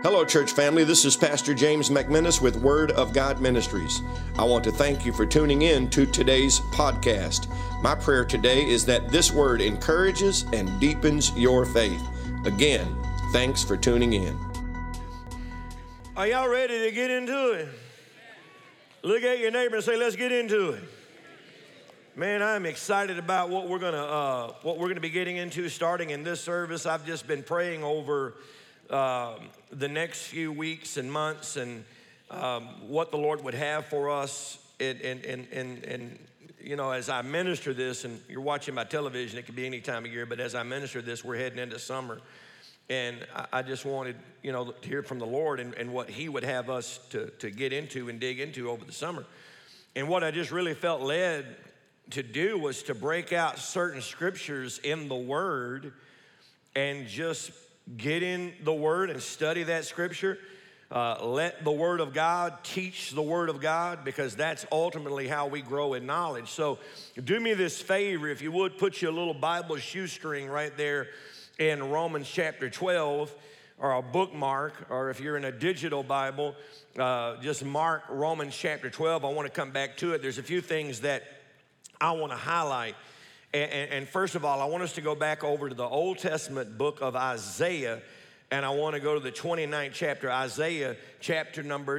Hello, church family. This is Pastor James McMinnis with Word of God Ministries. I want to thank you for tuning in to today's podcast. My prayer today is that this word encourages and deepens your faith. Again, thanks for tuning in. Are y'all ready to get into it? Look at your neighbor and say, let's get into it. Man, I'm excited about what we're gonna be getting into starting in this service. I've just been praying over the next few weeks and months and what the Lord would have for us. And you know, as I minister this, and you're watching my television, it could be any time of year, but as I minister this, we're heading into summer. And I just wanted, you know, to hear from the Lord and what He would have us to get into and dig into over the summer. And what I just really felt led to do was to break out certain scriptures in the Word and just get in the Word and study that scripture. Let the Word of God teach the Word of God, because that's ultimately how we grow in knowledge. So do me this favor, if you would, put your little Bible shoestring right there in Romans chapter 12, or a bookmark, or if you're in a digital Bible, just mark Romans chapter 12. I want to come back to it. There's a few things that I want to highlight. And first of all, I want us to go back over to the Old Testament book of Isaiah, and I want to go to the 29th chapter, Isaiah chapter number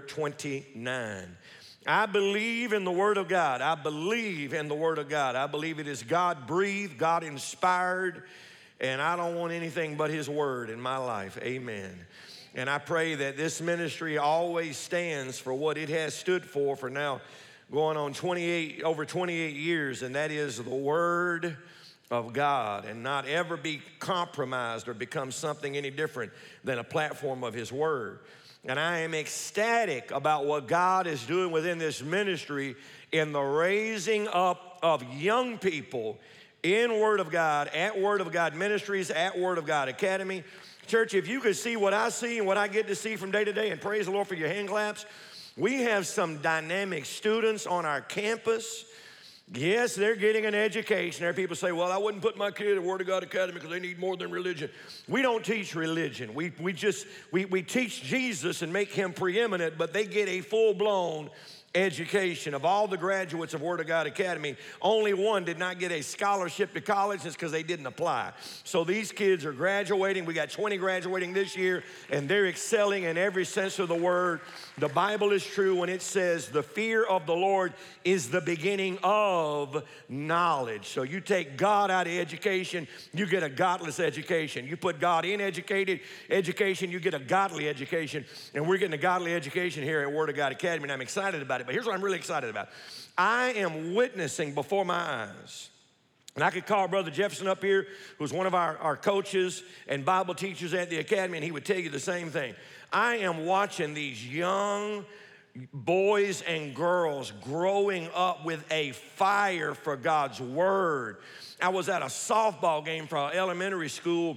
29. I believe in the Word of God. I believe in the Word of God. I believe it is God-breathed, God-inspired, and I don't want anything but His Word in my life. Amen. And I pray that this ministry always stands for what it has stood for now going on over 28 years, and that is the Word of God, and not ever be compromised or become something any different than a platform of His Word. And I am ecstatic about what God is doing within this ministry in the raising up of young people in Word of God, at Word of God Ministries, at Word of God Academy. Church, if you could see what I see and what I get to see from day to day, and praise the Lord for your hand claps, we have some dynamic students on our campus. Yes, they're getting an education. There are people say, well, I wouldn't put my kid at Word of God Academy because they need more than religion. We don't teach religion. We teach Jesus and make Him preeminent, but they get a full-blown education. Of all the graduates of Word of God Academy, only one did not get a scholarship to college. It's because they didn't apply. So these kids are graduating. We got 20 graduating this year, and they're excelling in every sense of the word. The Bible is true when it says the fear of the Lord is the beginning of knowledge. So you take God out of education, you get a godless education. You put God in education, you get a godly education. And we're getting a godly education here at Word of God Academy, and I'm excited about it. But here's what I'm really excited about. I am witnessing before my eyes. And I could call Brother Jefferson up here, who's one of our coaches and Bible teachers at the academy, and he would tell you the same thing. I am watching these young boys and girls growing up with a fire for God's Word. I was at a softball game for our elementary school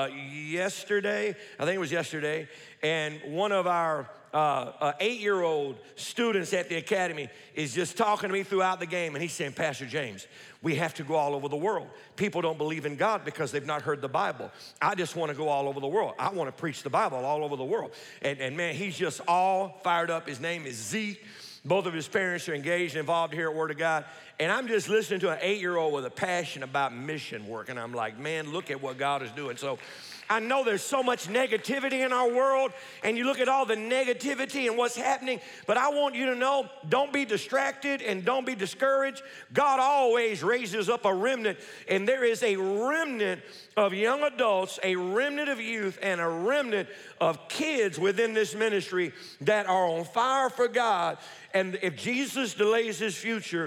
yesterday. I think it was yesterday. And one of our 8-year-old students at the academy is just talking to me throughout the game, and he's saying, Pastor James, we have to go all over the world. People don't believe in God because they've not heard the Bible. I just want to go all over the world. I want to preach the Bible all over the world. And man, he's just all fired up. His name is Zeke. Both of his parents are engaged and involved here at Word of God. And I'm just listening to an 8-year-old with a passion about mission work. And I'm like, man, look at what God is doing. So I know there's so much negativity in our world, and you look at all the negativity and what's happening, but I want you to know, don't be distracted and don't be discouraged. God always raises up a remnant, and there is a remnant of young adults, a remnant of youth, and a remnant of kids within this ministry that are on fire for God. And if Jesus delays His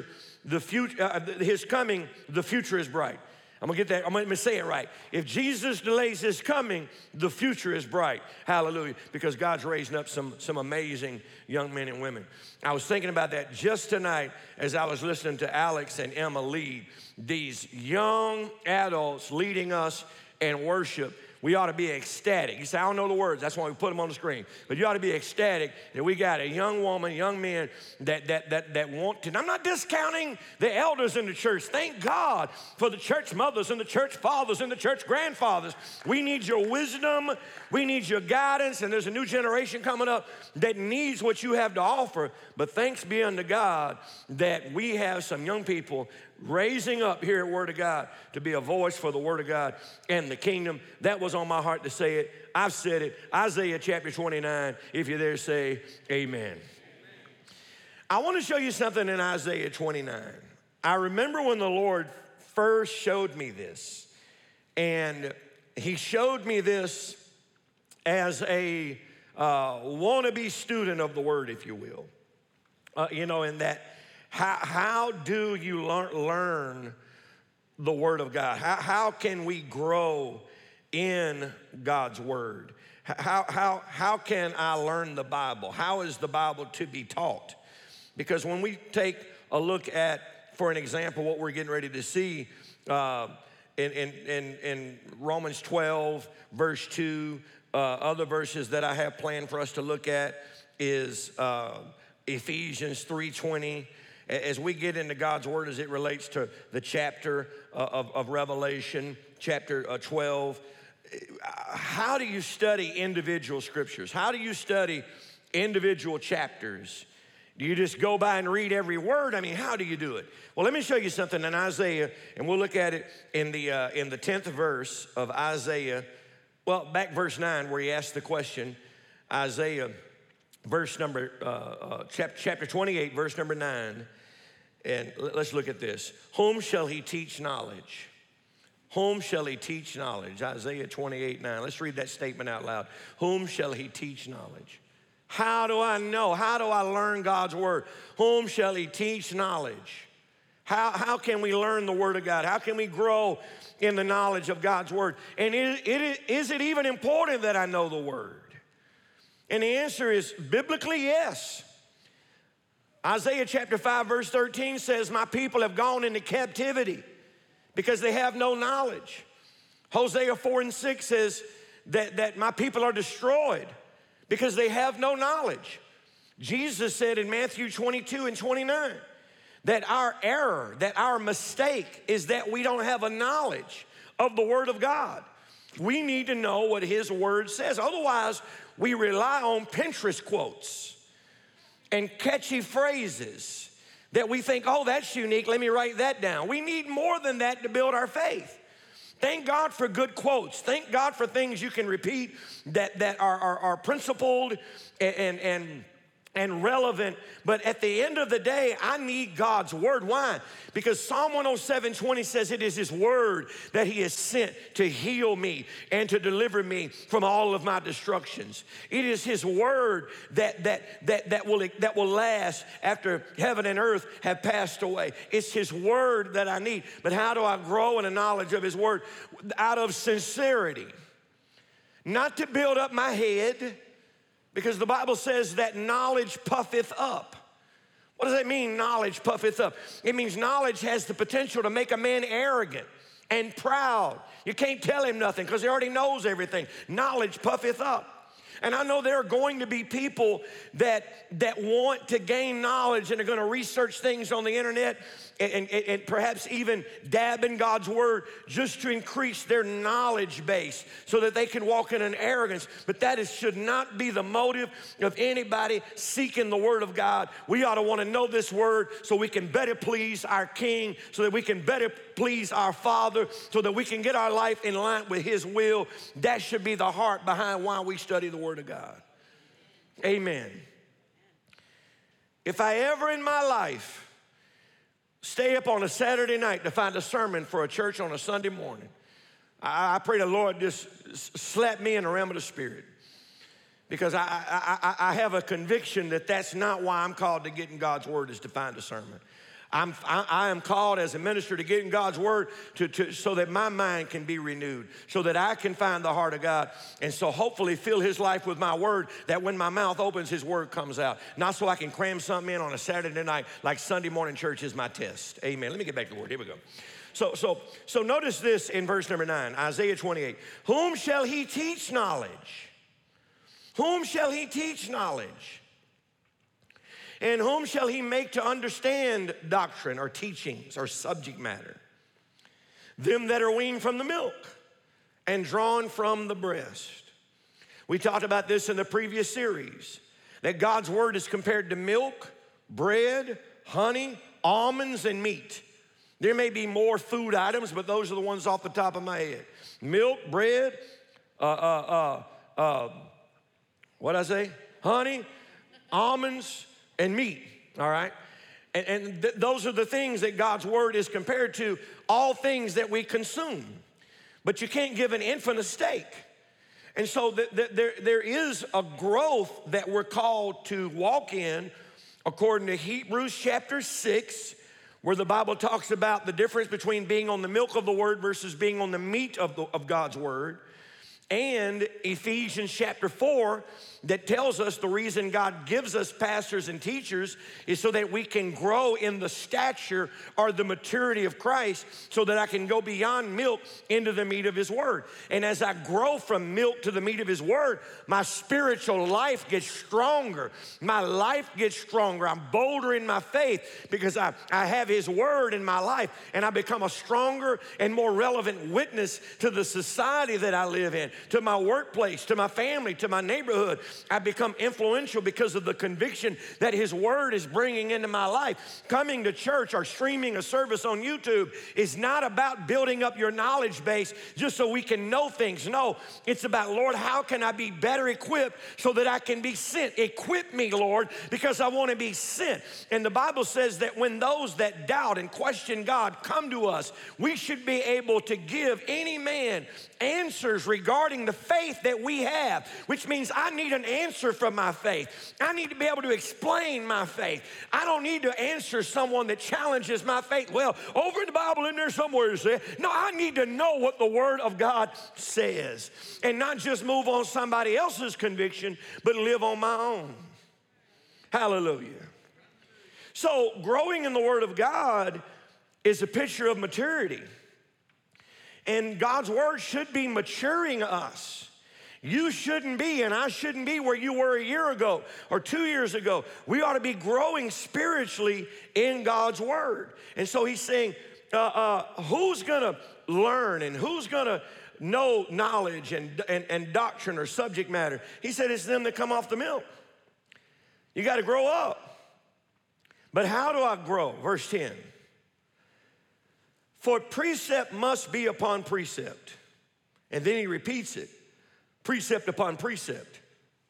coming, the future is bright. I'm gonna get that. I'm gonna say it right. If Jesus delays His coming, the future is bright. Hallelujah. Because God's raising up some amazing young men and women. I was thinking about that just tonight as I was listening to Alex and Emma lead these young adults leading us in worship. We ought to be ecstatic. You say, I don't know the words. That's why we put them on the screen. But you ought to be ecstatic that we got a young woman, young men that want to. And I'm not discounting the elders in the church. Thank God for the church mothers and the church fathers and the church grandfathers. We need your wisdom. We need your guidance. And there's a new generation coming up that needs what you have to offer. But thanks be unto God that we have some young people raising up here at Word of God to be a voice for the Word of God and the kingdom. That was on my heart to say it. I've said it. Isaiah chapter 29. If you're there, say amen. I want to show you something in Isaiah 29. I remember when the Lord first showed me this, and he showed me this as a wannabe student of the Word, if you will. In that, how do you learn the Word of God? How can we grow in God's Word? How can I learn the Bible? How is the Bible to be taught? Because when we take a look at, for an example, what we're getting ready to see in Romans 12, verse 2, other verses that I have planned for us to look at is Ephesians 3:20. As we get into God's Word as it relates to the chapter of Revelation, chapter 12, how do you study individual scriptures? How do you study individual chapters? Do you just go by and read every word? I mean, how do you do it? Well, let me show you something in Isaiah, and we'll look at it in the 10th verse of Isaiah. Well, back verse 9 where he asked the question, Isaiah verse number, chapter 28, verse number 9. And let's look at this. Whom shall he teach knowledge? Whom shall he teach knowledge? Isaiah 28:9. Let's read that statement out loud. Whom shall he teach knowledge? How do I know? How do I learn God's Word? Whom shall he teach knowledge? How can we learn the Word of God? How can we grow in the knowledge of God's Word? And is it even important that I know the Word? And the answer is biblically yes. Isaiah chapter 5 verse 13 says, my people have gone into captivity because they have no knowledge. Hosea 4:6 says that my people are destroyed because they have no knowledge. Jesus said in Matthew 22:29 that our error, that our mistake is that we don't have a knowledge of the Word of God. We need to know what His Word says. Otherwise, we rely on Pinterest quotes and catchy phrases that we think, oh, that's unique, let me write that down. We need more than that to build our faith. Thank God for good quotes. Thank God for things you can repeat that are principled and relevant. But at the end of the day, I need God's Word. Why? Because Psalm 107:20 says it is His Word that He has sent to heal me and to deliver me from all of my destructions. It is His Word that will last after heaven and earth have passed away. It's His Word that I need. But how do I grow in the knowledge of His Word? Out of sincerity. Not to build up my head, because the Bible says that knowledge puffeth up. What does that mean, knowledge puffeth up? It means knowledge has the potential to make a man arrogant and proud. You can't tell him nothing because he already knows everything. Knowledge puffeth up. And I know there are going to be people that want to gain knowledge and are going to research things on the internet and perhaps even dab in God's Word just to increase their knowledge base so that they can walk in an arrogance. But that should not be the motive of anybody seeking the Word of God. We ought to want to know this Word so we can better please our King, so that we can better please our Father, so that we can get our life in line with His will. That should be the heart behind why we study the Word of God. Amen. If I ever in my life stay up on a Saturday night to find a sermon for a church on a Sunday morning, I pray the Lord just slap me in the realm of the Spirit. Because I have a conviction that that's not why I'm called to get in God's Word, is to find a sermon. I am called as a minister to get in God's Word so that my mind can be renewed, so that I can find the heart of God, and so hopefully fill His life with my Word, that when my mouth opens, His Word comes out. Not so I can cram something in on a Saturday night like Sunday morning church is my test. Amen. Let me get back to the Word. Here we go. So notice this in verse number 9, Isaiah 28. Whom shall he teach knowledge? Whom shall he teach knowledge? And whom shall he make to understand doctrine or teachings or subject matter? Them that are weaned from the milk and drawn from the breast. We talked about this in the previous series, that God's word is compared to milk, bread, honey, almonds, and meat. There may be more food items, but those are the ones off the top of my head. Milk, bread, what'd I say? Honey, almonds, and meat, all right? And those are the things that God's word is compared to, all things that we consume. But you can't give an infant a steak. And so there is a growth that we're called to walk in, according to Hebrews chapter 6, where the Bible talks about the difference between being on the milk of the word versus being on the meat of God's word. And Ephesians chapter 4 that tells us the reason God gives us pastors and teachers is so that we can grow in the stature or the maturity of Christ, so that I can go beyond milk into the meat of his word. And as I grow from milk to the meat of his word, my spiritual life gets stronger. My life gets stronger. I'm bolder in my faith because I have his word in my life, and I become a stronger and more relevant witness to the society that I live in, to my workplace, to my family, to my neighborhood. I become influential because of the conviction that his word is bringing into my life. Coming to church or streaming a service on YouTube is not about building up your knowledge base just so we can know things. No, it's about, Lord, how can I be better equipped so that I can be sent? Equip me, Lord, because I want to be sent. And the Bible says that when those that doubt and question God come to us, we should be able to give any man answers regarding the faith that we have, which means I need an answer from my faith. I need to be able to explain my faith. I don't need to answer someone that challenges my faith. Well, over in the Bible in there somewhere it says, no, I need to know what the word of God says, and not just move on somebody else's conviction, but live on my own. Hallelujah. So growing in the word of God is a picture of maturity. And God's word should be maturing us. You shouldn't be, and I shouldn't be where you were a year ago or 2 years ago. We ought to be growing spiritually in God's word. And so he's saying, who's going to learn and who's going to know knowledge and doctrine or subject matter? He said it's them that come off the milk. You got to grow up. But how do I grow? Verse 10. For precept must be upon precept. And then he repeats it. Precept upon precept.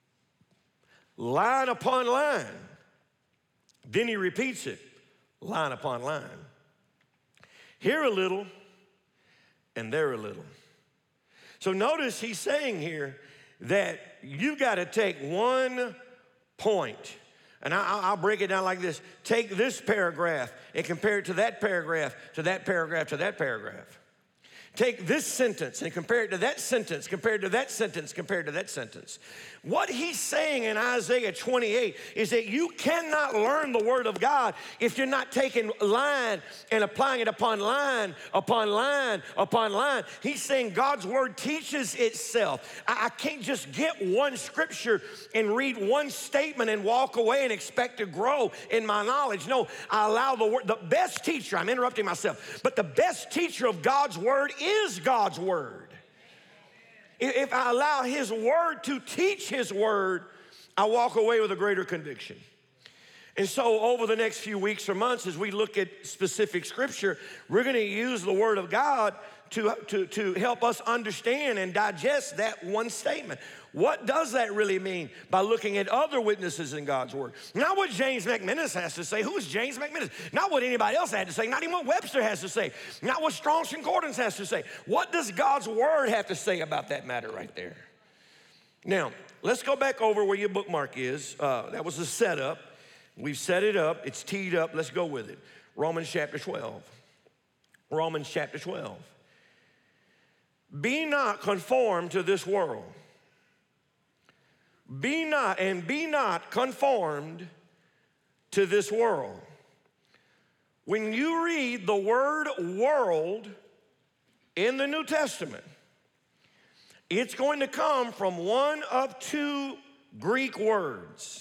Line upon line. Then he repeats it. Line upon line. Here a little and there a little. So notice he's saying here that you got to take one point. And I'll break it down like this. Take this paragraph and compare it to that paragraph, to that paragraph, to that paragraph. Take this sentence and compare it to that sentence, compared to that sentence, compared to that sentence. What he's saying in Isaiah 28 is that you cannot learn the word of God if you're not taking line and applying it upon line, upon line, upon line. He's saying God's word teaches itself. I can't just get one scripture and read one statement and walk away and expect to grow in my knowledge. No, I allow the word. The best teacher, I'm interrupting myself, but the best teacher of God's word is God's word. If I allow his word to teach his word, I walk away with a greater conviction. And so over the next few weeks or months, as we look at specific scripture, we're going to use the word of God to help us understand and digest that one statement. What does that really mean? By looking at other witnesses in God's word. Not what James McMinnis has to say. Who is James McMinnis? Not what anybody else had to say. Not even what Webster has to say. Not what Strong's Concordance has to say. What does God's word have to say about that matter right there? Now, let's go back over where your bookmark is. That was the setup. We've set it up. It's teed up. Let's go with it. Romans chapter 12. Romans chapter 12. Be not conformed to this world. Be not conformed to this world. When you read the word world in the New Testament, it's going to come from one of two Greek words,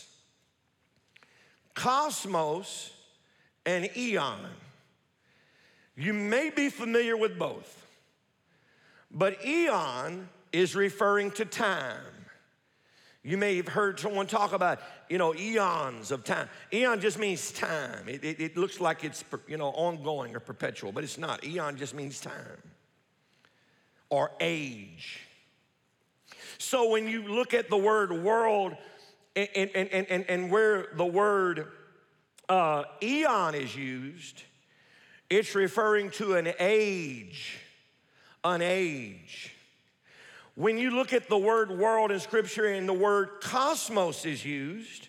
cosmos and eon. You may be familiar with both, but eon is referring to time. You may have heard someone talk about, eons of time. Eon just means time. It looks like it's, ongoing or perpetual, but it's not. Eon just means time or age. So when you look at the word world and where the word eon is used, it's referring to an age. When you look at the word world in Scripture and the word cosmos is used,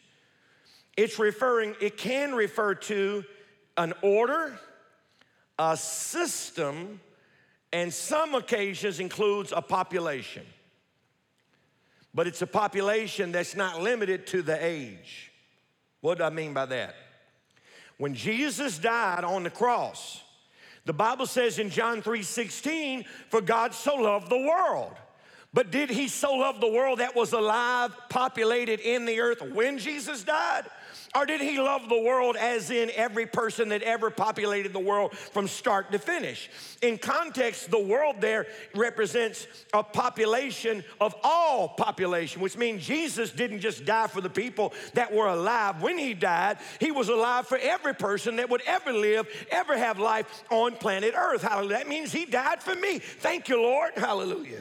it can refer to an order, a system, and some occasions includes a population. But it's a population that's not limited to the age. What do I mean by that? When Jesus died on the cross, the Bible says in John 3:16, for God so loved the world. But did he so love the world that was alive, populated in the earth when Jesus died? Or did he love the world as in every person that ever populated the world from start to finish? In context, the world there represents a population of all population, which means Jesus didn't just die for the people that were alive when he died. He was alive for every person that would ever live, ever have life on planet Earth. Hallelujah. That means he died for me. Thank you, Lord. Hallelujah.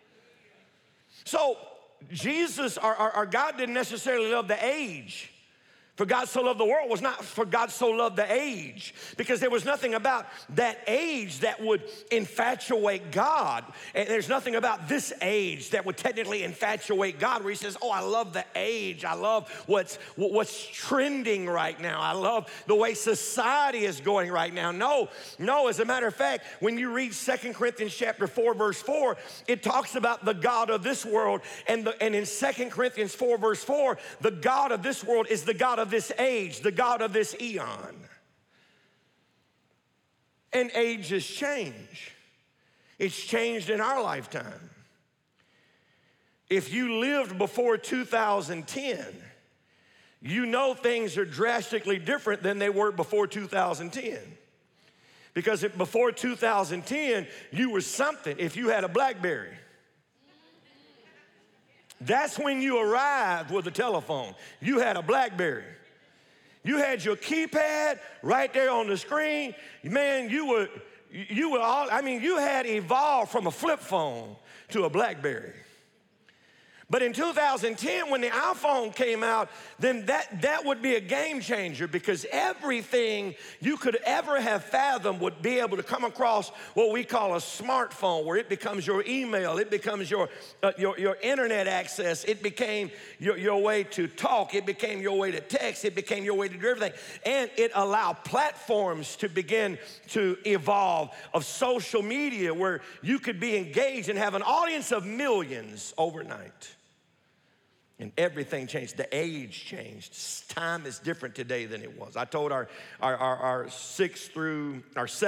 So Jesus, our God didn't necessarily love the age. For God so loved the world was not for God so loved the age, because there was nothing about that age that would infatuate God. And there's nothing about this age that would technically infatuate God, where he says, oh, I love the age. I love what's trending right now. I love the way society is going right now. No, as a matter of fact, when you read 2 Corinthians chapter 4, verse 4, it talks about the God of this world. And in 2 Corinthians 4, verse 4, the God of this world is the God of this age, the God of this eon. And ages change. It's changed in our lifetime. If you lived before 2010, you know things are drastically different than they were before 2010. Because before 2010, you were something if you had a BlackBerry. That's when you arrived with a telephone. You had a BlackBerry. You had your keypad right there on the screen. Man, you had evolved from a flip phone to a BlackBerry. But in 2010, when the iPhone came out, then that would be a game changer, because everything you could ever have fathomed would be able to come across what we call a smartphone, where it becomes your email, it becomes your internet access, it became your way to talk, it became your way to text, it became your way to do everything. And it allowed platforms to begin to evolve of social media, where you could be engaged and have an audience of millions overnight. And everything changed. The age changed. Time is different today than it was. I told our 7th through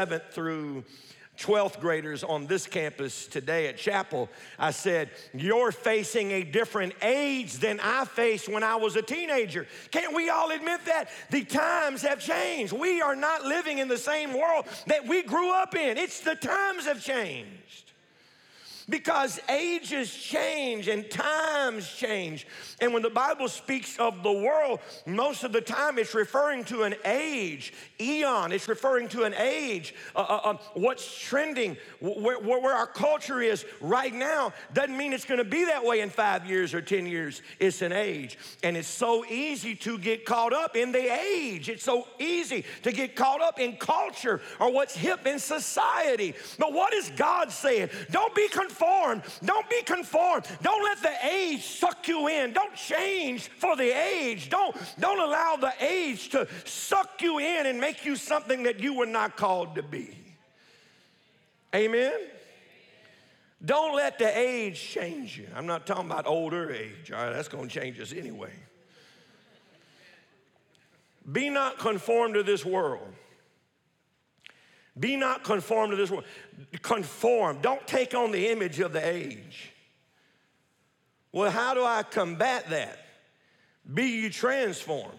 12th graders on this campus today at Chapel, I said, you're facing a different age than I faced when I was a teenager. Can't we all admit that? The times have changed. We are not living in the same world that we grew up in. It's the times have changed. Because ages change and times change. And when the Bible speaks of the world, most of the time it's referring to an age, eon. It's referring to an age, what's trending, where our culture is right now. Doesn't mean it's going to be that way in 5 years or 10 years. It's an age. And it's so easy to get caught up in the age. It's so easy to get caught up in culture or what's hip in society. But what is God saying? Don't be conformed. Don't be conformed. Don't let the age suck you in. Don't change for the age. Don't allow the age to suck you in and make you something that you were not called to be. Amen? Don't let the age change you. I'm not talking about older age. All right, that's going to change us anyway. Be not conformed to this world, Be not conformed to this world. Conform. Don't take on the image of the age. Well, how do I combat that? Be ye transformed.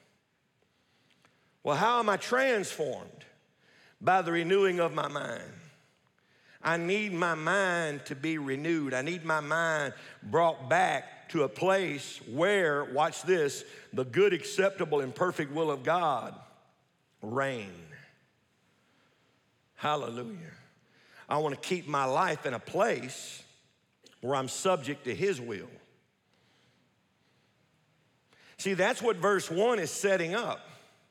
Well, how am I transformed? By the renewing of my mind. I need my mind to be renewed. I need my mind brought back to a place where, watch this, the good, acceptable, and perfect will of God reign. Hallelujah. I want to keep my life in a place where I'm subject to His will. See, that's what verse 1 is setting up.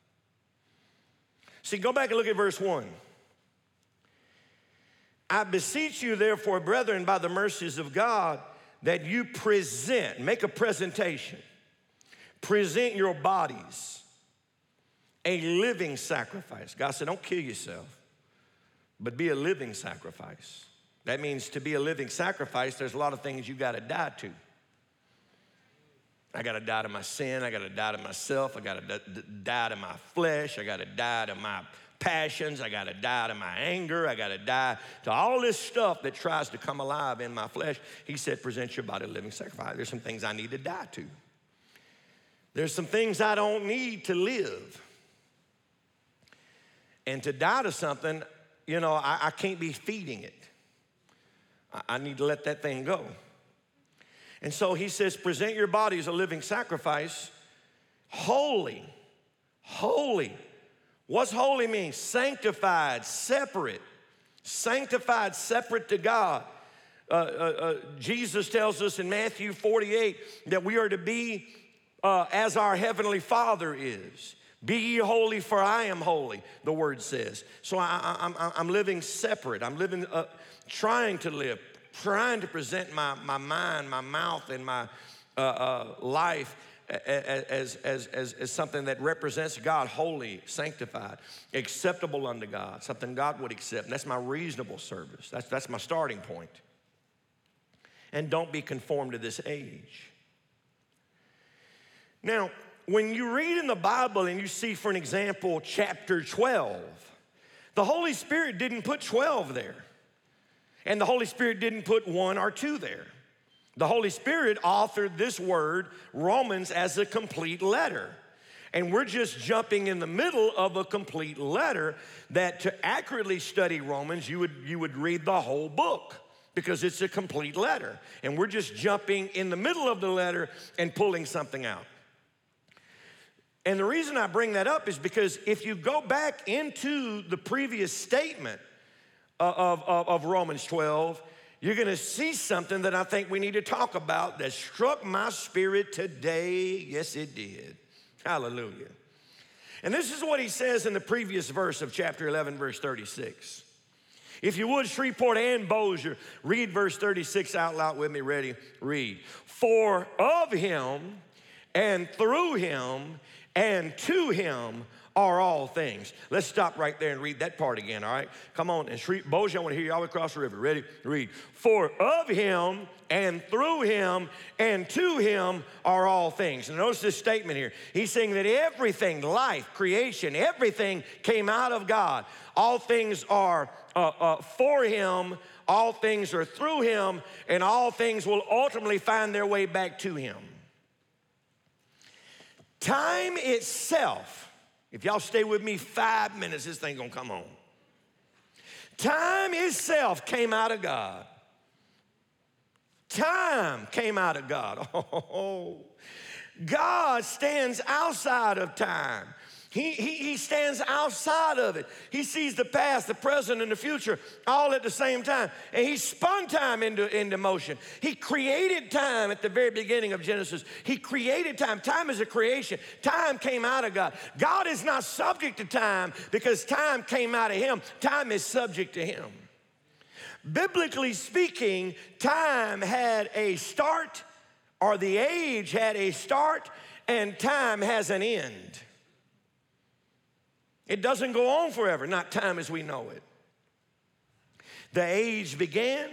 See, go back and look at verse 1. I beseech you, therefore, brethren, by the mercies of God, that you present, make a presentation, present your bodies a living sacrifice. God said, don't kill yourself, but be a living sacrifice. That means to be a living sacrifice, there's a lot of things you got to die to. I got to die to my sin. I got to die to myself. I got to die to my flesh. I got to die to my passions. I got to die to my anger. I got to die to all this stuff that tries to come alive in my flesh. He said, present your body a living sacrifice. There's some things I need to die to. There's some things I don't need to live. And to die to something, you know, I can't be feeding it. I need to let that thing go. And so he says, present your body as a living sacrifice, holy, holy. What's holy mean? Sanctified, separate to God. Jesus tells us in Matthew 48 that we are to be as our heavenly Father is. Be ye holy, for I am holy, the word says. So I'm living separate. I'm living, trying to present my mind, my mouth, and my life as something that represents God, holy, sanctified, acceptable unto God, something God would accept. And that's my reasonable service. That's my starting point. And don't be conformed to this age. Now, when you read in the Bible and you see, for an example, chapter 12, the Holy Spirit didn't put 12 there. And the Holy Spirit didn't put 1 or 2 there. The Holy Spirit authored this word, Romans, as a complete letter. And we're just jumping in the middle of a complete letter that to accurately study Romans, you would read the whole book because it's a complete letter. And we're just jumping in the middle of the letter and pulling something out. And the reason I bring that up is because if you go back into the previous statement of Romans 12, you're going to see something that I think we need to talk about that struck my spirit today. Yes, it did. Hallelujah. And this is what he says in the previous verse of chapter 11, verse 36. If you would, Shreveport and Bossier, read verse 36 out loud with me. Ready? Read. For of him and through him and to him are all things. Let's stop right there and read that part again, all right? Come on, and Bossier, I want to hear you all across the river. Ready? Read. For of him and through him and to him are all things. And notice this statement here. He's saying that everything, life, creation, everything came out of God. All things are for him, all things are through him, and all things will ultimately find their way back to him. Time itself, if y'all stay with me 5 minutes, this thing gonna come on. Time itself came out of God. Time came out of God. Oh, God stands outside of time. He stands outside of it. He sees the past, the present, and the future all at the same time. And he spun time into motion. He created time at the very beginning of Genesis. He created time. Time is a creation. Time came out of God. God is not subject to time because time came out of him. Time is subject to him. Biblically speaking, time had a start, or the age had a start, and time has an end. It doesn't go on forever, not time as we know it. The age began,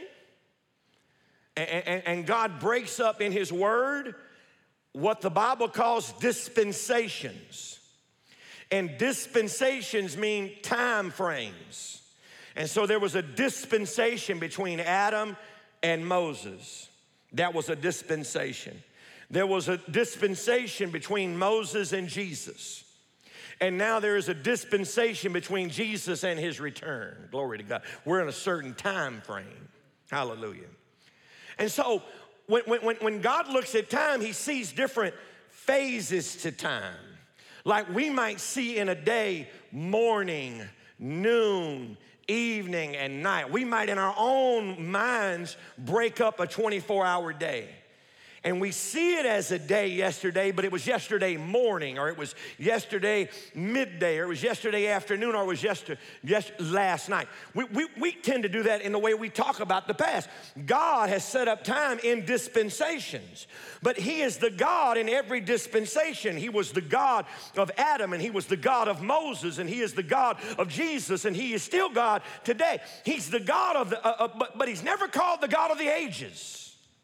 and God breaks up in his word what the Bible calls dispensations. And dispensations mean time frames. And so there was a dispensation between Adam and Moses. That was a dispensation. There was a dispensation between Moses and Jesus. And now there is a dispensation between Jesus and his return. Glory to God. We're in a certain time frame. Hallelujah. And so when God looks at time, he sees different phases to time. Like we might see in a day, morning, noon, evening, and night. We might in our own minds break up a 24-hour day. And we see it as a day yesterday, but it was yesterday morning, or it was yesterday midday, or it was yesterday afternoon, or it was last night. We tend to do that in the way we talk about the past. God has set up time in dispensations, but he is the God in every dispensation. He was the God of Adam, and he was the God of Moses, and he is the God of Jesus, and he is still God today. He's the God of but he's never called the God of the ages.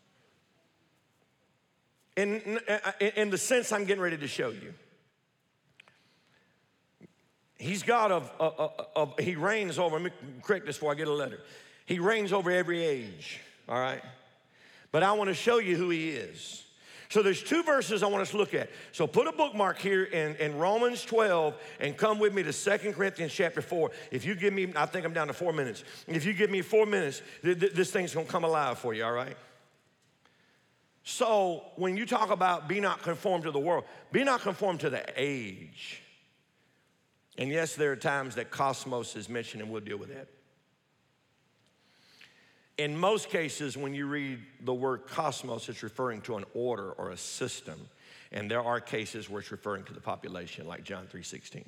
In the sense I'm getting ready to show you. He's God he reigns over, let me correct this before I get a letter. He reigns over every age, all right? But I want to show you who he is. So there's two verses I want us to look at. So put a bookmark here in Romans 12 and come with me to 2 Corinthians chapter 4. If you give me, I think I'm down to 4 minutes. If you give me 4 minutes, this thing's going to come alive for you, all right? So when you talk about be not conformed to the world, be not conformed to the age. And yes, there are times that cosmos is mentioned, and we'll deal with that. In most cases, when you read the word cosmos, it's referring to an order or a system. And there are cases where it's referring to the population, like John 3:16.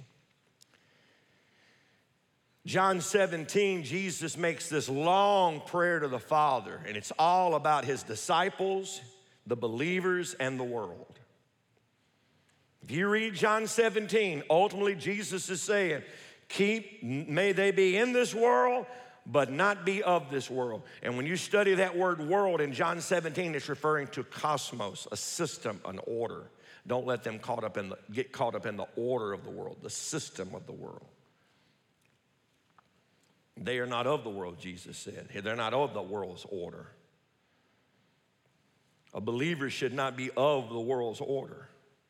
John 17, Jesus makes this long prayer to the Father, and it's all about his disciples, the believers, and the world. If you read John 17, ultimately Jesus is saying, may they be in this world, but not be of this world. And when you study that word world in John 17, it's referring to cosmos, a system, an order. Don't let them get caught up in the order of the world, the system of the world. They are not of the world, Jesus said. They're not of the world's order. A believer should not be of the world's order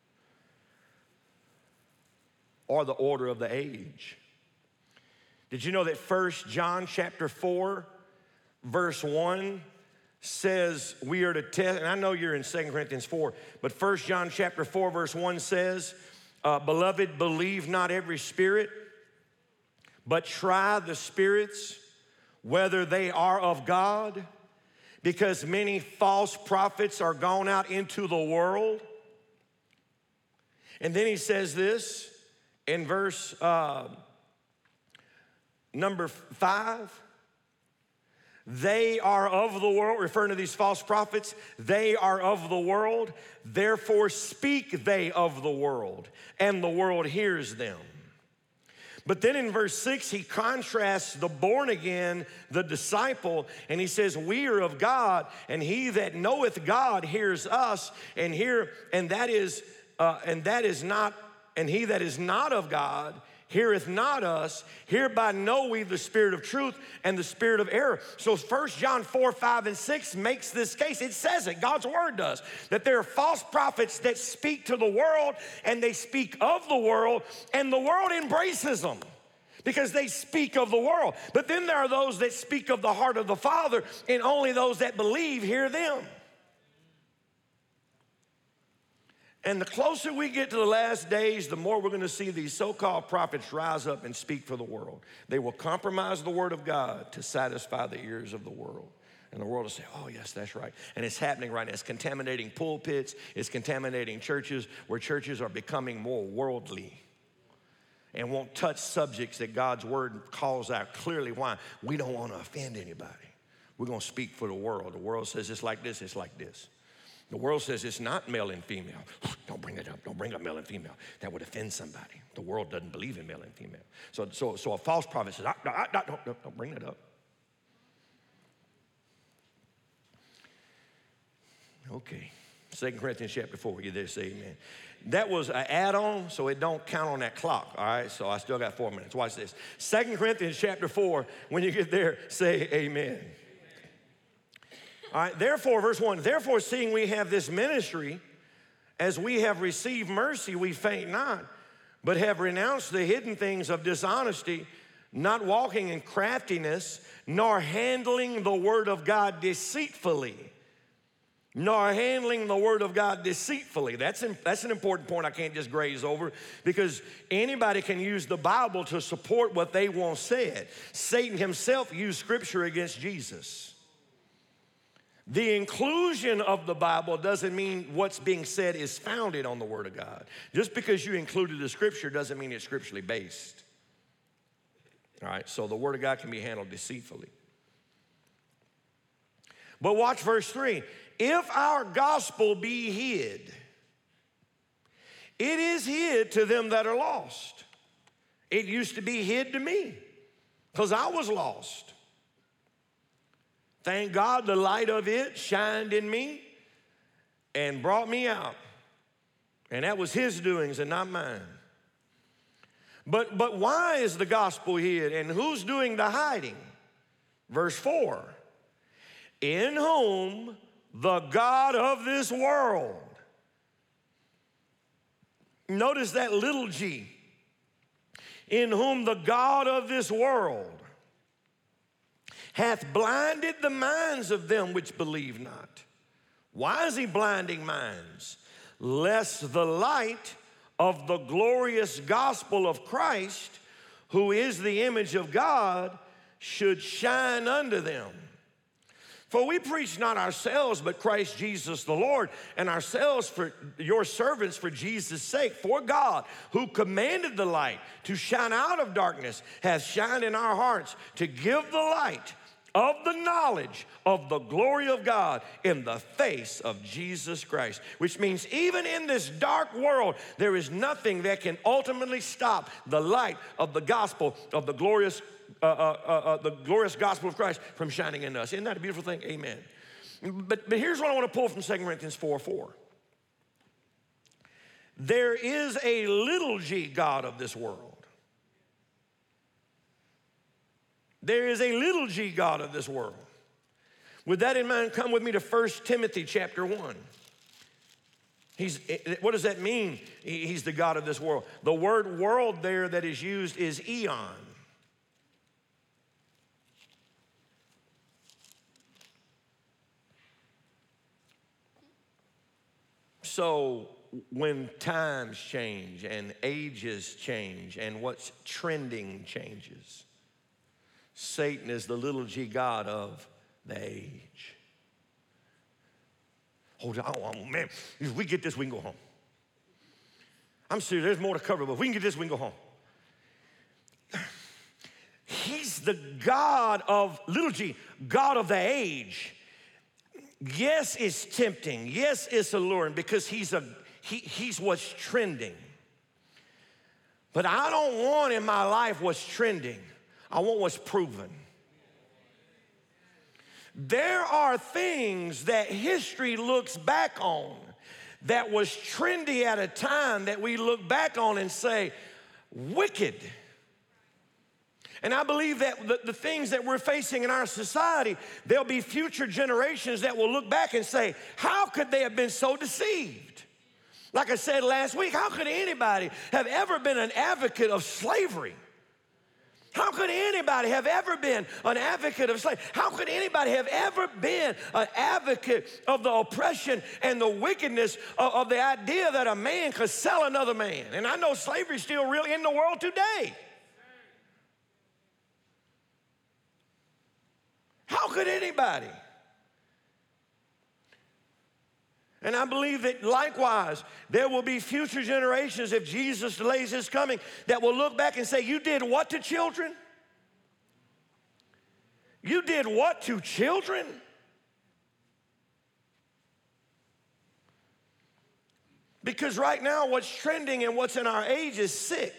or the order of the age. Did you know that 1 John chapter 4, verse 1 says we are to test, and I know you're in 2 Corinthians 4, but 1 John chapter 4, verse 1 says, beloved, believe not every spirit, but try the spirits, whether they are of God, because many false prophets are gone out into the world. And then he says this in verse number 5. They are of the world, referring to these false prophets. They are of the world, therefore speak they of the world, and the world hears them. But then in verse 6, he contrasts the born again, the disciple, and he says, we are of God, and he that knoweth God hears us, and he that is not of God heareth not us. Hereby know we the spirit of truth and the spirit of error. So 1 John 4, 5, and 6 makes this case. It says it, God's word does, that there are false prophets that speak to the world, and they speak of the world, and the world embraces them because they speak of the world. But then there are those that speak of the heart of the Father, and only those that believe hear them. And the closer we get to the last days, the more we're going to see these so-called prophets rise up and speak for the world. They will compromise the word of God to satisfy the ears of the world. And the world will say, oh, yes, that's right. And it's happening right now. It's contaminating pulpits. It's contaminating churches, where churches are becoming more worldly and won't touch subjects that God's word calls out clearly. Why? We don't want to offend anybody. We're going to speak for the world. The world says it's like this, it's like this. The world says it's not male and female. Don't bring it up. Don't bring up male and female. That would offend somebody. The world doesn't believe in male and female. So a false prophet says, don't bring that up. Okay. 2 Corinthians chapter 4. You there, say amen. That was an add-on, so it don't count on that clock, all right? So I still got 4 minutes. Watch this. 2 Corinthians chapter 4, when you get there, say amen. All right, therefore, verse 1, therefore, seeing we have this ministry, as we have received mercy, we faint not, but have renounced the hidden things of dishonesty, not walking in craftiness, nor handling the word of God deceitfully. Nor handling the word of God deceitfully. That's an important point I can't just graze over, because anybody can use the Bible to support what they want said. Satan himself used scripture against Jesus. The inclusion of the Bible doesn't mean what's being said is founded on the word of God. Just because you included the scripture doesn't mean it's scripturally based. All right, so the word of God can be handled deceitfully. But watch verse 3. If our gospel be hid, it is hid to them that are lost. It used to be hid to me because I was lost. Thank God the light of it shined in me and brought me out. And that was his doings and not mine. But why is the gospel hid, and who's doing the hiding? Verse 4. In whom the God of this world. Notice that little g. In whom the God of this world hath blinded the minds of them which believe not. Why is he blinding minds? Lest the light of the glorious gospel of Christ, who is the image of God, should shine unto them. For we preach not ourselves, but Christ Jesus the Lord, and ourselves for your servants for Jesus' sake. For God, who commanded the light to shine out of darkness, hath shined in our hearts to give the light of the knowledge of the glory of God in the face of Jesus Christ. Which means even in this dark world, there is nothing that can ultimately stop the light of the gospel of the glorious gospel of Christ from shining in us. Isn't that a beautiful thing? Amen. But here's what I want to pull from 2 Corinthians 4:4. There is a little g God of this world. There is a little g God of this world. With that in mind, come with me to 1 Timothy chapter 1. What does that mean? He's the God of this world. The word world there that is used is eon. So when times change and ages change and what's trending changes, Satan is the little g God of the age. Oh, man, if we get this, we can go home. I'm serious, there's more to cover, but if we can get this, we can go home. He's the God of, little g, God of the age. Yes, it's tempting. Yes, it's alluring because he's what's trending. But I don't want in my life what's trending. I want what's proven. There are things that history looks back on that was trendy at a time that we look back on and say, wicked. And I believe that the things that we're facing in our society, there'll be future generations that will look back and say, how could they have been so deceived? Like I said last week, how could anybody have ever been an advocate of slavery? How could anybody have ever been an advocate of slavery? How could anybody have ever been an advocate of the oppression and the wickedness of the idea that a man could sell another man? And I know slavery's still real in the world today. How could anybody? And I believe that likewise, there will be future generations if Jesus delays his coming that will look back and say, you did what to children? You did what to children? Because right now what's trending and what's in our age is sick.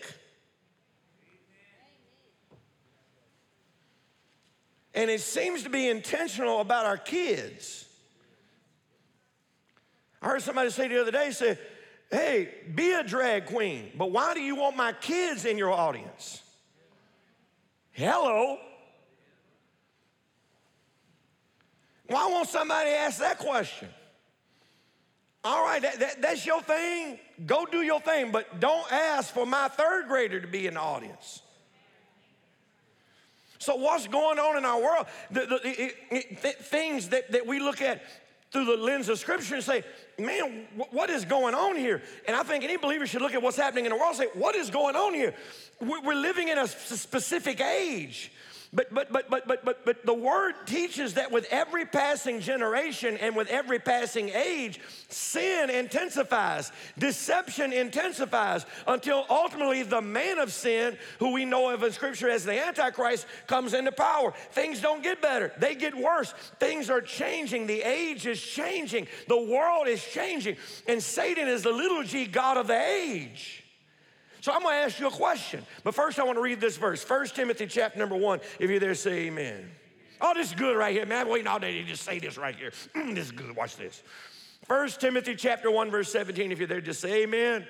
And it seems to be intentional about our kids. I heard somebody say the other day, said, hey, be a drag queen, but why do you want my kids in your audience? Hello. Why won't somebody ask that question? All right, that's your thing. Go do your thing, but don't ask for my third grader to be in the audience. So what's going on in our world? Things that we look at through the lens of Scripture and say, man, what is going on here? And I think any believer should look at what's happening in the world and say, what is going on here? We're living in a specific age. But the Word teaches that with every passing generation and with every passing age, sin intensifies, deception intensifies, until ultimately the man of sin, who we know of in Scripture as the Antichrist, comes into power. Things don't get better. They get worse. Things are changing. The age is changing. The world is changing. And Satan is the little g god of the age. So I'm going to ask you a question. But first I want to read this verse. 1 Timothy chapter number 1. If you're there, say amen. Oh, this is good right here, man. I'm waiting all day to just say this right here. This is good. Watch this. 1 Timothy chapter 1, verse 17. If you're there, just say amen.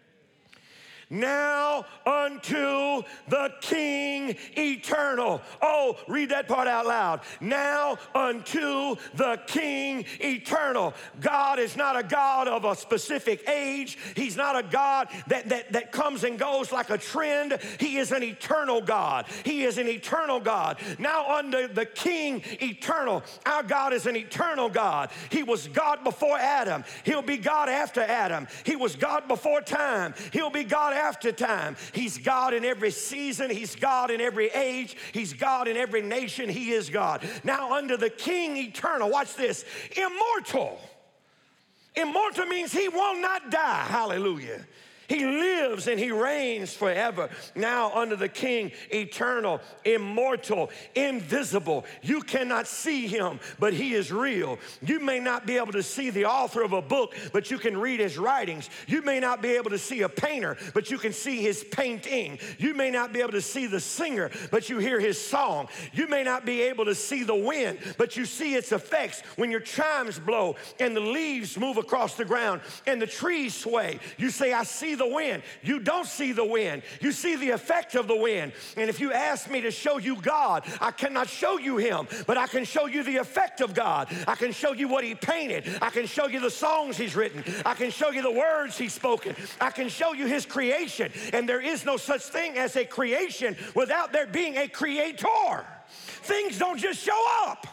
Now unto the King eternal. Oh, read that part out loud. Now unto the King eternal. God is not a God of a specific age. He's not a God that comes and goes like a trend. He is an eternal God. He is an eternal God. Now unto the King eternal. Our God is an eternal God. He was God before Adam. He'll be God after Adam. He was God before time. He'll be God after time. He's God in every season. He's God in every age. He's God in every nation. He is God. Now unto the King eternal, watch this, immortal. Immortal means he will not die. Hallelujah. He lives and he reigns forever. Now unto the King eternal, immortal, invisible. You cannot see him, but he is real. You may not be able to see the author of a book, but you can read his writings. You may not be able to see a painter, but you can see his painting. You may not be able to see the singer, but you hear his song. You may not be able to see the wind, but you see its effects when your chimes blow and the leaves move across the ground and the trees sway. You say, I see the wind. You don't see the wind. You see the effect of the wind. And if you ask me to show you God, I cannot show you him, but I can show you the effect of God. I can show you what he painted. I can show you the songs he's written. I can show you the words he's spoken. I can show you his creation. And there is no such thing as a creation without there being a creator. Things don't just show up.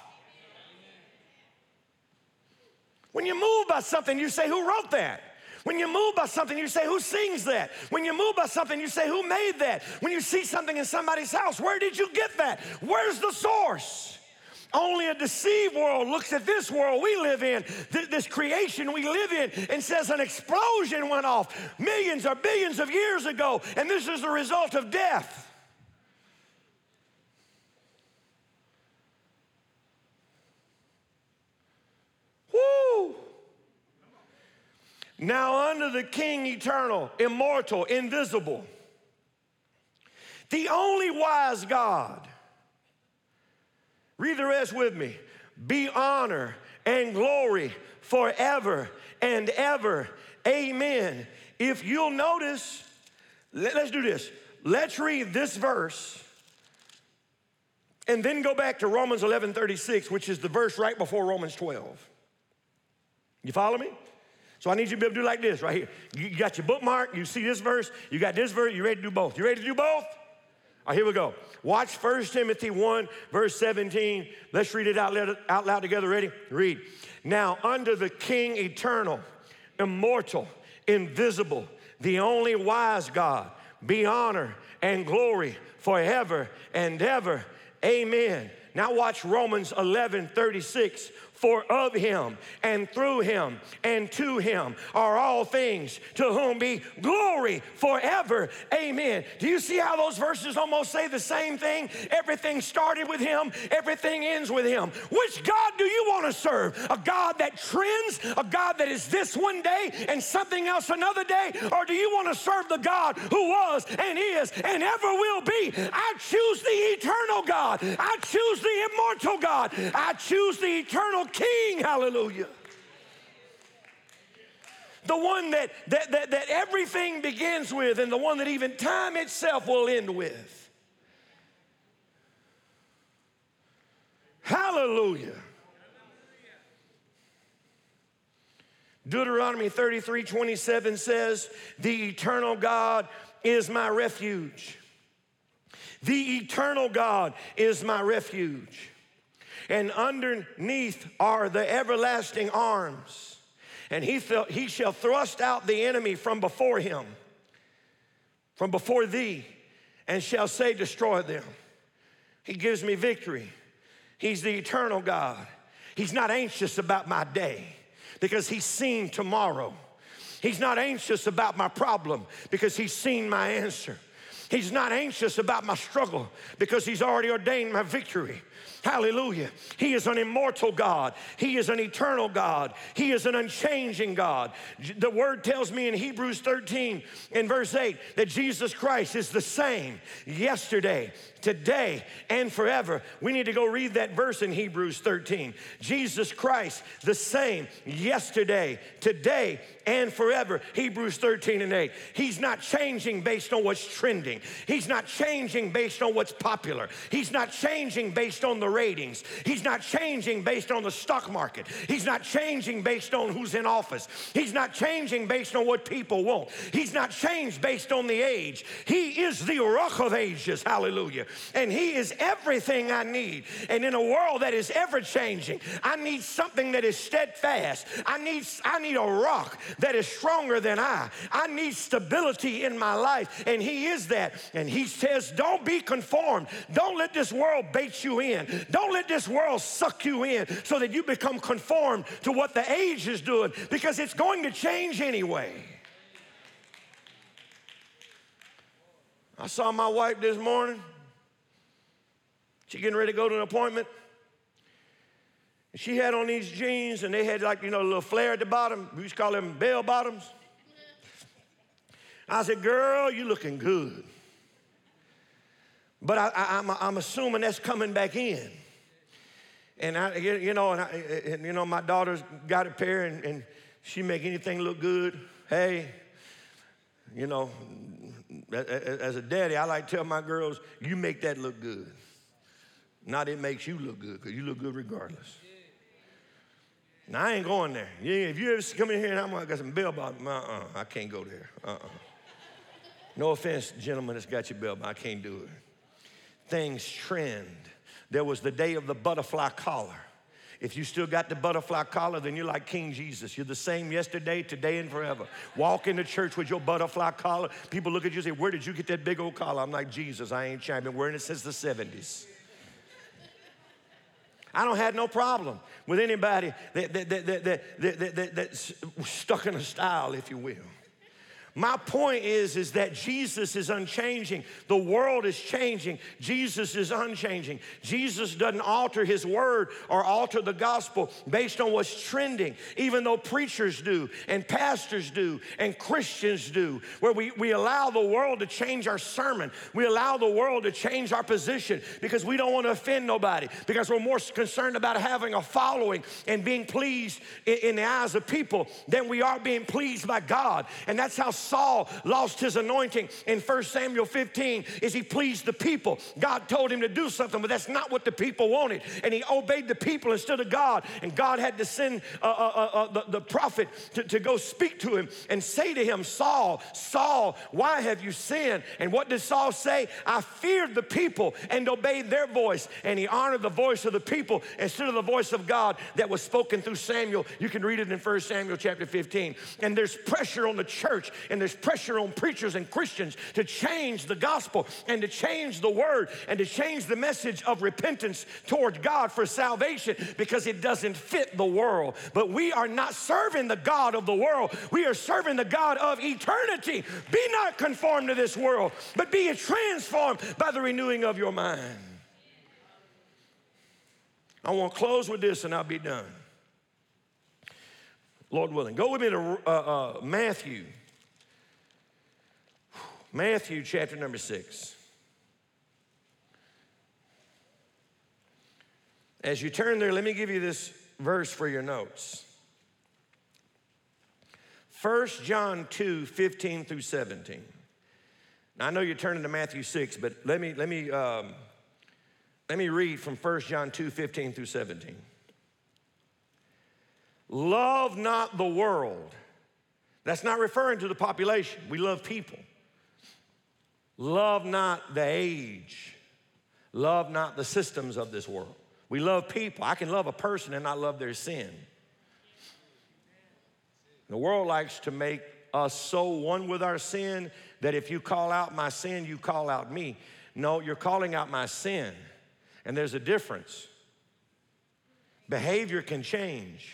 When you move by something, you say, who wrote that? When you move by something, you say, who sings that? When you move by something, you say, who made that? When you see something in somebody's house, where did you get that? Where's the source? Only a deceived world looks at this world we live in, this creation we live in, and says an explosion went off millions or billions of years ago, and this is the result of death. Woo! Now unto the King eternal, immortal, invisible, the only wise God. Read the rest with me. Be honor and glory forever and ever. Amen. If you'll notice, let's do this. Let's read this verse and then go back to Romans 11:36, which is the verse right before Romans 12. You follow me? So I need you to be able to do like this right here. You got your bookmark, you see this verse, you got this verse, you ready to do both? You ready to do both? All right, here we go. Watch 1 Timothy 1, verse 17. Let's read it out loud together. Ready? Read. Now unto the King eternal, immortal, invisible, the only wise God, be honor and glory forever and ever. Amen. Now watch Romans 11:36. For of him and through him and to him are all things, to whom be glory forever. Amen. Do you see how those verses almost say the same thing? Everything started with him, everything ends with him. Which God do you want to serve? A God that trends, a God that is this one day and something else another day? Or do you want to serve the God who was and is and ever will be? I choose the eternal God. I choose the immortal God. I choose the eternal King. Hallelujah. The one that everything begins with, and the one that even time itself will end with. Hallelujah. Deuteronomy 33:27 says, the eternal God is my refuge. The eternal God is my refuge. And underneath are the everlasting arms. And he shall thrust out the enemy from before him, from before thee, and shall say, destroy them. He gives me victory. He's the eternal God. He's not anxious about my day because he's seen tomorrow. He's not anxious about my problem because he's seen my answer. He's not anxious about my struggle because he's already ordained my victory. Hallelujah. He is an immortal God. He is an eternal God. He is an unchanging God. The word tells me in Hebrews 13 in verse 8 that Jesus Christ is the same yesterday, today, and forever. We need to go read that verse in Hebrews 13. Jesus Christ, the same yesterday, today, and forever. Hebrews 13 and 8. He's not changing based on what's trending. He's not changing based on what's popular. He's not changing based on the ratings. He's not changing based on the stock market. He's not changing based on who's in office. He's not changing based on what people want. He's not changed based on the age. He is the Rock of Ages, hallelujah. And he is everything I need. And in a world that is ever changing, I need something that is steadfast. I need a rock that is stronger than I. I need stability in my life, and he is that. And he says, don't be conformed. Don't let this world bait you in. Don't let this world suck you in so that you become conformed to what the age is doing, because it's going to change anyway. I saw my wife this morning. She getting ready to go to an appointment. And she had on these jeans, and they had like, a little flare at the bottom. We used to call them bell bottoms. I said, girl, you looking good. But I'm assuming that's coming back in. And my daughter's got a pair, and she make anything look good. Hey, as a daddy, I like to tell my girls, you make that look good. Not it makes you look good, because you look good regardless. Now, I ain't going there. If you ever come in here and I'm like, got some bell bottom, I can't go there. No offense, gentlemen, that's got your bell bottom, I can't do it. Things trend. There was the day of the butterfly collar. If you still got the butterfly collar, then you're like King Jesus. You're the same yesterday, today, and forever. Walk into church with your butterfly collar. People look at you and say, where did you get that big old collar? I'm like, Jesus, I ain't changed. I've been wearing it since the 70s. I don't have no problem with anybody that's stuck in a style, if you will. My point is that Jesus is unchanging. The world is changing. Jesus is unchanging. Jesus doesn't alter his word or alter the gospel based on what's trending, even though preachers do and pastors do and Christians do, where we allow the world to change our sermon. We allow the world to change our position because we don't want to offend nobody, because we're more concerned about having a following and being pleased in the eyes of people than we are being pleased by God. And that's how Saul lost his anointing in 1 Samuel 15, is he pleased the people. God told him to do something, but that's not what the people wanted. And he obeyed the people instead of God. And God had to send the prophet to go speak to him and say to him, Saul, Saul, why have you sinned? And what did Saul say? I feared the people and obeyed their voice. And he honored the voice of the people instead of the voice of God that was spoken through Samuel. You can read it in 1 Samuel chapter 15. And there's pressure on the church, and there's pressure on preachers and Christians to change the gospel and to change the word and to change the message of repentance toward God for salvation, because it doesn't fit the world. But we are not serving the God of the world. We are serving the God of eternity. Be not conformed to this world, but be transformed by the renewing of your mind. I want to close with this and I'll be done, Lord willing. Go with me to Matthew chapter number 6. As you turn there, let me give you this verse for your notes. 1 John 2, 15 through 17. Now, I know you're turning to Matthew 6, but let me read from 1 John 2, 15 through 17. Love not the world. That's not referring to the population. We love people. Love not the age. Love not the systems of this world. We love people. I can love a person and not love their sin. The world likes to make us so one with our sin that if you call out my sin, you call out me. No, you're calling out my sin. And there's a difference. Behavior can change.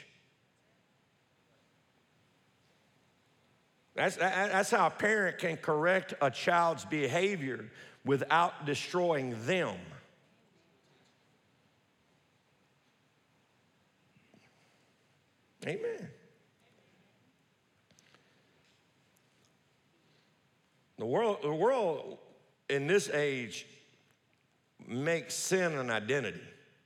That's how a parent can correct a child's behavior without destroying them. Amen. The world in this age makes sin an identity.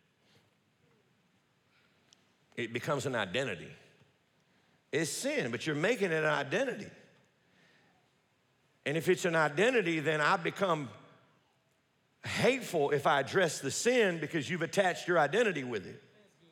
It becomes an identity. It's sin, but you're making it an identity. And if it's an identity, then I become hateful if I address the sin because you've attached your identity with it.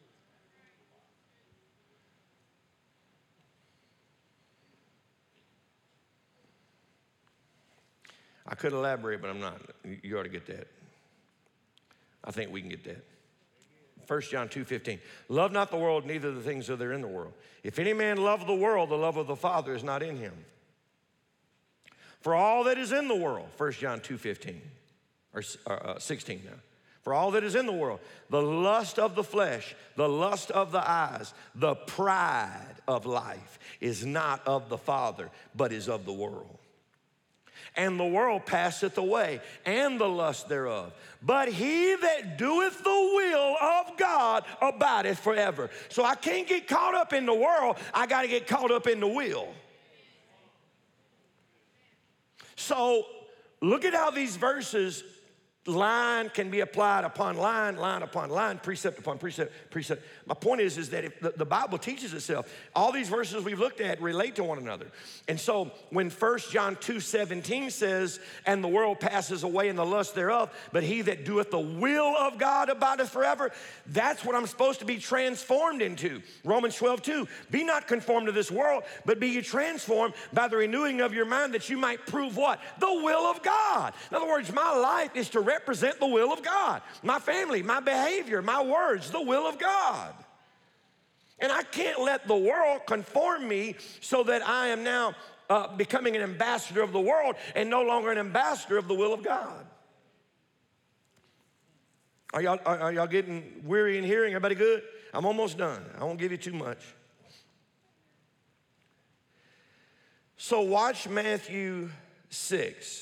I could elaborate, but I'm not. You ought to get that. I think we can get that. 1 John 2:15. Love not the world, neither the things that are in the world. If any man love the world, the love of the Father is not in him. For all that is in the world, 1 John 2:15, or 16 now. For all that is in the world, the lust of the flesh, the lust of the eyes, the pride of life is not of the Father, but is of the world. And the world passeth away, and the lust thereof. But he that doeth the will of God abideth forever. So I can't get caught up in the world. I got to get caught up in the will. So look at how these verses, line can be applied upon line, line upon line, precept upon precept, precept. My point is that if the Bible teaches itself. All these verses we've looked at relate to one another. And so when 1 John 2:17 says, and the world passes away and the lust thereof, but he that doeth the will of God abideth forever, that's what I'm supposed to be transformed into. Romans 12:2, be not conformed to this world, but be ye transformed by the renewing of your mind that you might prove what? The will of God. In other words, my life is to represent the will of God. My family, my behavior, my words, the will of God. And I can't let the world conform me so that I am now becoming an ambassador of the world and no longer an ambassador of the will of God. Are y'all getting weary in hearing? Everybody good? I'm almost done. I won't give you too much. So watch Matthew 6.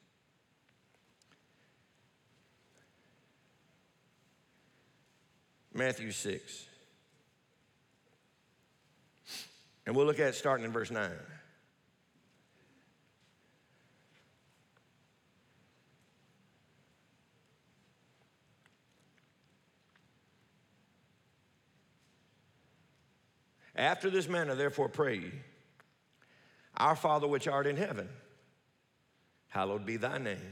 Matthew 6. And we'll look at it starting in verse 9. After this manner, therefore, pray ye, our Father which art in heaven, hallowed be thy name.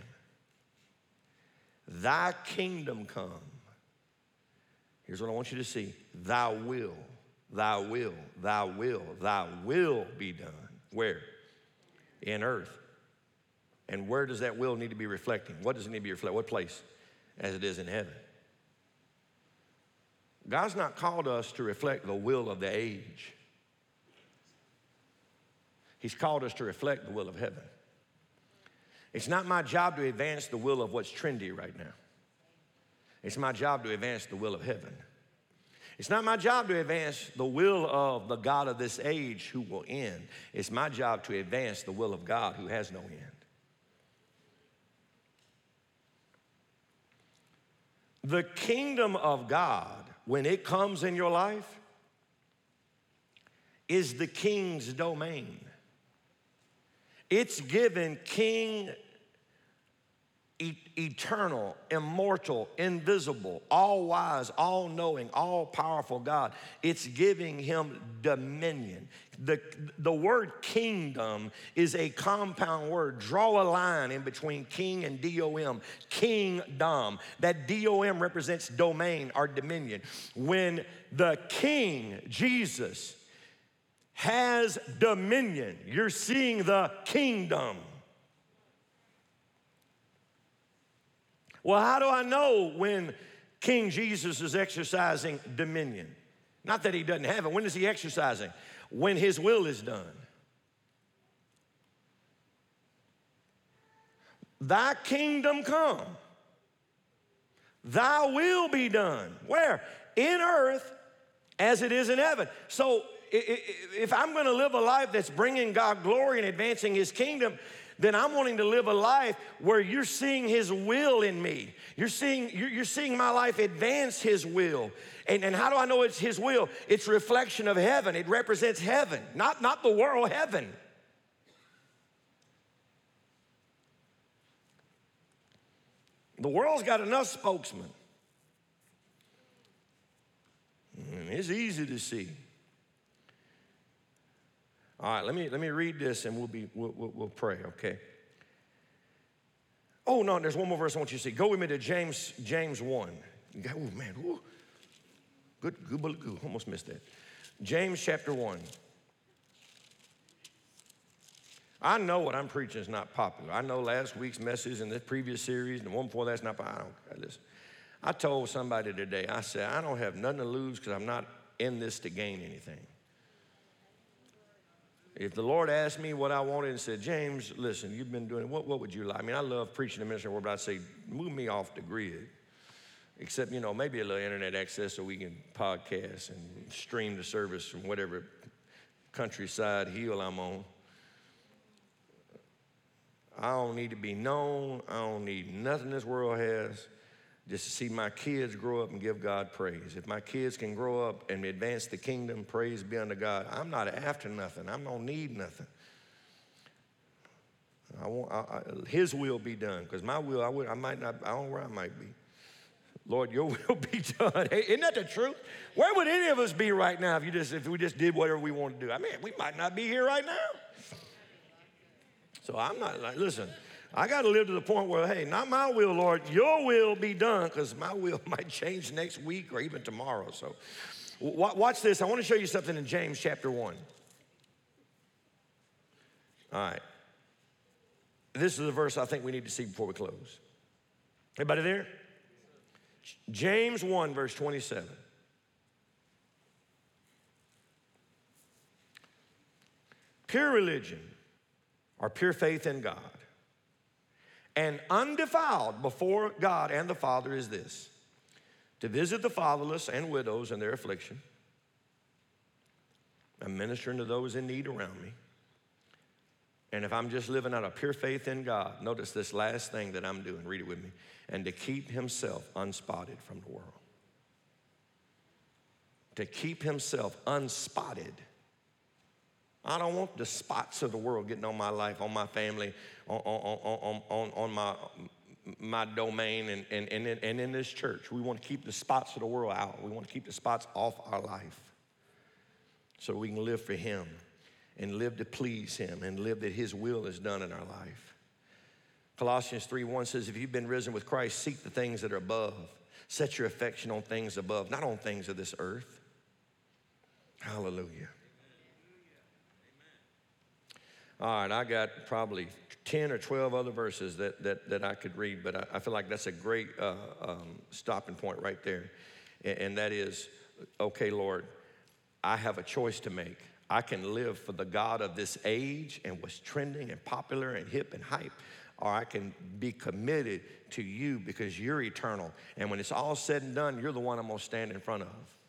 Thy kingdom come. Here's what I want you to see. Thy will, thy will, thy will, thy will be done. Where? In earth. And where does that will need to be reflecting? What does it need to be reflecting? What place? As it is in heaven. God's not called us to reflect the will of the age. He's called us to reflect the will of heaven. It's not my job to advance the will of what's trendy right now. It's my job to advance the will of heaven. It's not my job to advance the will of the God of this age who will end. It's my job to advance the will of God who has no end. The kingdom of God, when it comes in your life, is the king's domain. It's given King eternal, immortal, invisible, all-wise, all-knowing, all-powerful God. It's giving him dominion. The word kingdom is a compound word. Draw a line in between king and D-O-M, kingdom. That D-O-M represents domain or dominion. When the king, Jesus, has dominion, you're seeing the kingdom. Well, how do I know when King Jesus is exercising dominion? Not that he doesn't have it. When is he exercising? When his will is done. Thy kingdom come. Thy will be done. Where? In earth as it is in heaven. So if I'm going to live a life that's bringing God glory and advancing his kingdom, then I'm wanting to live a life where you're seeing his will in me. You're seeing my life advance his will. And how do I know it's his will? It's a reflection of heaven. It represents heaven, not the world, heaven. The world's got enough spokesmen. And it's easy to see. All right, let me read this and we'll pray, okay? Oh, no, there's one more verse I want you to see. Go with me to James 1. Oh, man, ooh. Good, almost missed that. James chapter 1. I know what I'm preaching is not popular. I know last week's message and this previous series and the one before that's not popular. Listen, I told somebody today, I said, I don't have nothing to lose because I'm not in this to gain anything. If the Lord asked me what I wanted and said, James, listen, you've been doing, what would you like? I mean, I love preaching the ministry, but I'd say, move me off the grid. Except, maybe a little internet access so we can podcast and stream the service from whatever countryside hill I'm on. I don't need to be known. I don't need nothing this world has. Just to see my kids grow up and give God praise. If my kids can grow up and advance the kingdom, praise be unto God. I'm not after nothing. I don't need nothing. His will be done, because my will, I might not, I don't know where I might be. Lord, your will be done. Hey, isn't that the truth? Where would any of us be right now if we just did whatever we wanted to do? I mean, we might not be here right now. So I'm not like, listen, I got to live to the point where, hey, not my will, Lord, your will be done, because my will might change next week or even tomorrow. So watch this. I want to show you something in James chapter 1. All right. This is the verse I think we need to see before we close. Everybody there? James 1, verse 27. Pure religion or pure faith in God and undefiled before God and the Father is this: to visit the fatherless and widows in their affliction, and ministering to those in need around me. And if I'm just living out of pure faith in God, notice this last thing that I'm doing, read it with me, and to keep himself unspotted from the world. To keep himself unspotted. I don't want the spots of the world getting on my life, on my family, on my domain, and in this church. We want to keep the spots of the world out. We want to keep the spots off our life so we can live for him and live to please him and live that his will is done in our life. Colossians 3:1 says, if you've been risen with Christ, seek the things that are above. Set your affection on things above, not on things of this earth. Hallelujah. All right, I got probably 10 or 12 other verses that I could read, but I feel like that's a great stopping point right there. And that is, okay, Lord, I have a choice to make. I can live for the God of this age and what's trending and popular and hip and hype, or I can be committed to you because you're eternal. And when it's all said and done, you're the one I'm going to stand in front of.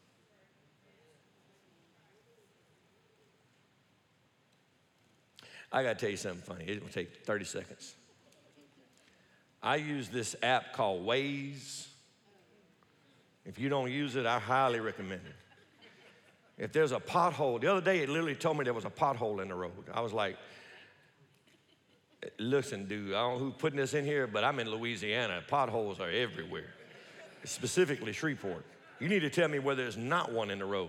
I got to tell you something funny. It will take 30 seconds. I use this app called Waze. If you don't use it, I highly recommend it. If there's a pothole, the other day it literally told me there was a pothole in the road. I was like, Listen, dude, I don't know who's putting this in here, but I'm in Louisiana. Potholes are everywhere, specifically Shreveport. You need to tell me where there's not one in the road.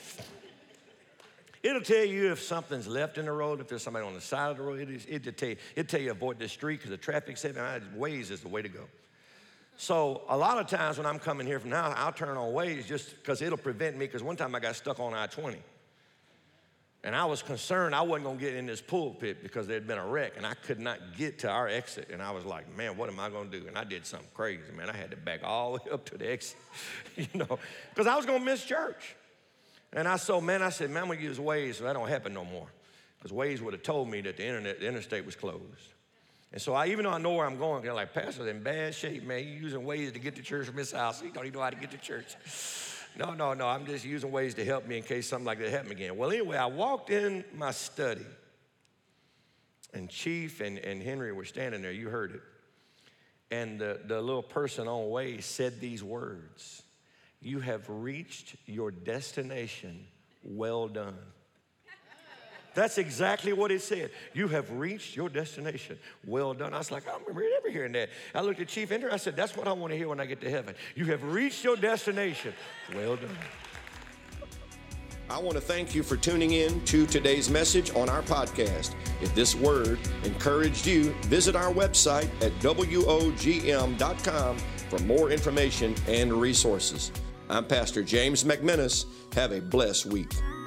It'll tell you if something's left in the road, if there's somebody on the side of the road. It'll tell you avoid this street because the traffic's heavy. Waze is the way to go. So a lot of times when I'm coming here from now, I'll turn on Waze just because it'll prevent me, because one time I got stuck on I-20. And I was concerned I wasn't going to get in this pulpit because there had been a wreck, and I could not get to our exit. And I was like, man, what am I going to do? And I did something crazy, man. I had to back all the way up to the exit, because I was going to miss church. And I said, man, I'm going to use Waze so that don't happen no more. Because Waze would have told me that the interstate was closed. And so even though I know where I'm going, they're like, Pastor's in bad shape, man. You're using Waze to get to church from his house. He don't even know how to get to church. No, I'm just using Waze to help me in case something like that happened again. Well, anyway, I walked in my study, and Chief and Henry were standing there. You heard it. And the little person on Waze said these words: "You have reached your destination. Well done." That's exactly what it said. You have reached your destination. Well done. I was like, I don't remember ever hearing that. I looked at Chief Ender. I said, that's what I want to hear when I get to heaven. You have reached your destination. Well done. I want to thank you for tuning in to today's message on our podcast. If this word encouraged you, visit our website at WOGM.com for more information and resources. I'm Pastor James McMinnis. Have a blessed week.